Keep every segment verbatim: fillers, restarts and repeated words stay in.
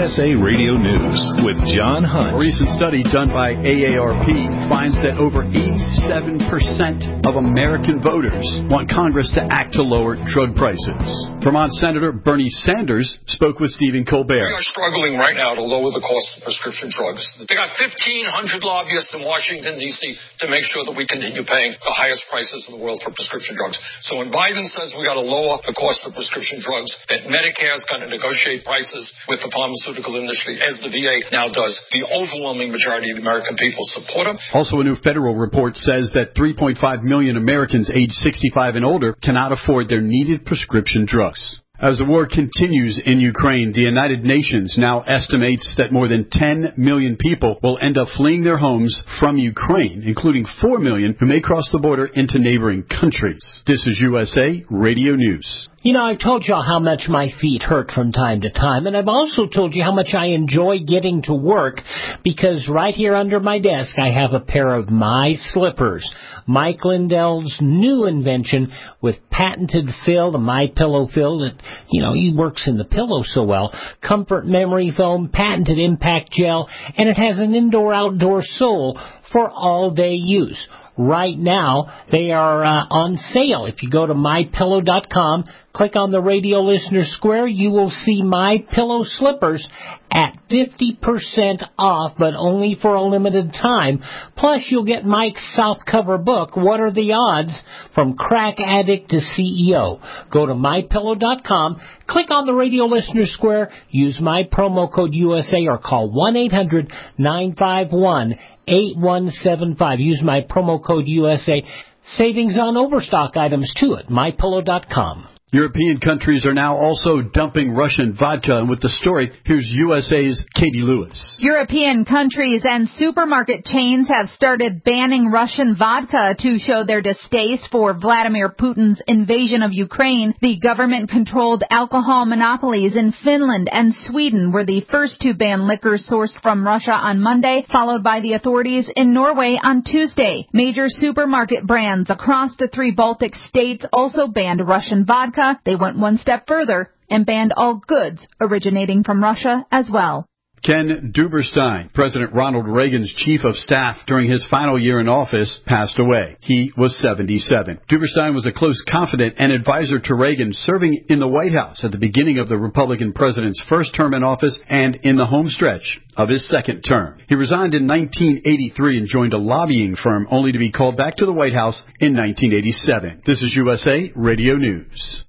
S A Radio News with John Hunt. A recent study done by A A R P finds that over eighty-seven percent of American voters want Congress to act to lower drug prices. Vermont Senator Bernie Sanders spoke with Stephen Colbert. We are struggling right now to lower the cost of prescription drugs. They got fifteen hundred lobbyists in Washington, D C to make sure that we continue paying the highest prices in the world for prescription drugs. So when Biden says we got to lower the cost of prescription drugs, that Medicare is going to negotiate prices with the pharmaceutical industry, as the V A now does, the overwhelming majority of the American people support him. Also, a new federal report says that three point five million Americans aged sixty-five and older cannot afford their needed prescription drugs. As the war continues in Ukraine, the United Nations now estimates that more than ten million people will end up fleeing their homes from Ukraine, including four million who may cross the border into neighboring countries. This is U S A Radio News. You know, I've told y'all how much my feet hurt from time to time, and I've also told you how much I enjoy getting to work, because right here under my desk I have a pair of My Slippers, Mike Lindell's new invention with patented fill, the My Pillow fill that, you know, he works in the pillow so well, comfort memory foam, patented impact gel, and it has an indoor-outdoor sole for all-day use. Right now, they are uh, on sale. If you go to my pillow dot com, click on the radio listener square, you will see My Pillow slippers at fifty percent off, but only for a limited time. Plus, you'll get Mike's softcover book, What Are the Odds? From Crack Addict to C E O. Go to my pillow dot com, click on the radio listener square, use my promo code U S A, or call one eight hundred nine five one eight one seven five. Use my promo code U S A. Savings on overstock items, too, at my pillow dot com. European countries are now also dumping Russian vodka, and with the story, here's U S A's Katie Lewis. European countries and supermarket chains have started banning Russian vodka to show their distaste for Vladimir Putin's invasion of Ukraine. The government-controlled alcohol monopolies in Finland and Sweden were the first to ban liquor sourced from Russia on Monday, followed by the authorities in Norway on Tuesday. Major supermarket brands across the three Baltic states also banned Russian vodka. They went one step further and banned all goods originating from Russia as well. Ken Duberstein, President Ronald Reagan's chief of staff during his final year in office, passed away. He was seventy-seven. Duberstein was a close confidant and advisor to Reagan, serving in the White House at the beginning of the Republican president's first term in office and in the home stretch of his second term. He resigned in nineteen eighty-three and joined a lobbying firm, only to be called back to the White House in nineteen eighty-seven. This is U S A Radio News.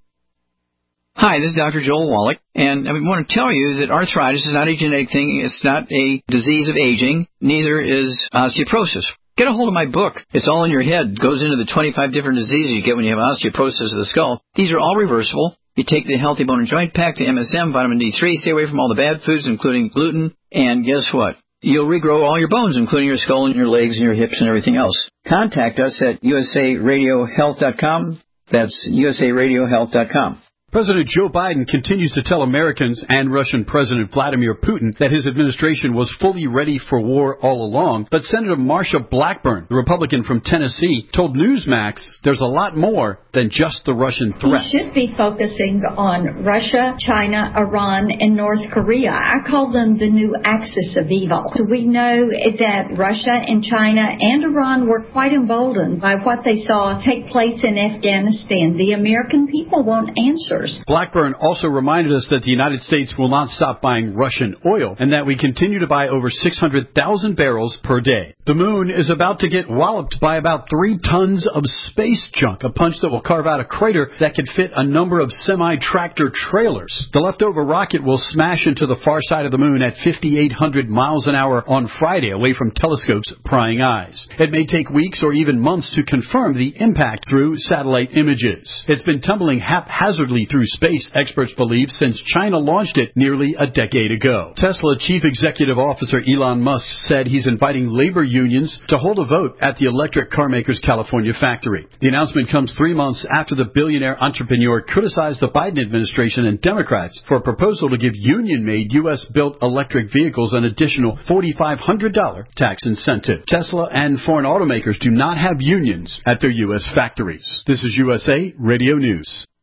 Hi, this is Doctor Joel Wallach, and I want to tell you that arthritis is not a genetic thing. It's not a disease of aging. Neither is osteoporosis. Get a hold of my book. It's all in your head. It goes into the twenty-five different diseases you get when you have osteoporosis of the skull. These are all reversible. You take the Healthy Bone and Joint Pack, the M S M, vitamin D three, stay away from all the bad foods, including gluten, and guess what? You'll regrow all your bones, including your skull and your legs and your hips and everything else. Contact us at U S A radio health dot com. That's U S A radio health dot com. President Joe Biden continues to tell Americans and Russian President Vladimir Putin that his administration was fully ready for war all along. But Senator Marsha Blackburn, the Republican from Tennessee, told Newsmax there's a lot more than just the Russian threat. He should be focusing on Russia, China, Iran, and North Korea. I call them the new axis of evil. So we know that Russia and China and Iran were quite emboldened by what they saw take place in Afghanistan. The American people want answers. Blackburn also reminded us that the United States will not stop buying Russian oil and that we continue to buy over six hundred thousand barrels per day. The moon is about to get walloped by about three tons of space junk, a punch that will carve out a crater that could fit a number of semi-tractor trailers. The leftover rocket will smash into the far side of the moon at fifty-eight hundred miles an hour on Friday, away from telescopes' prying eyes. It may take weeks or even months to confirm the impact through satellite images. It's been tumbling haphazardly through space, experts believe, since China launched it nearly a decade ago. Tesla Chief Executive Officer Elon Musk said he's inviting labor unions to hold a vote at the electric car maker's California factory. The announcement comes three months after the billionaire entrepreneur criticized the Biden administration and Democrats for a proposal to give union-made U S-built electric vehicles an additional four thousand five hundred dollars tax incentive. Tesla and foreign automakers do not have unions at their U S factories. This is U S A Radio News.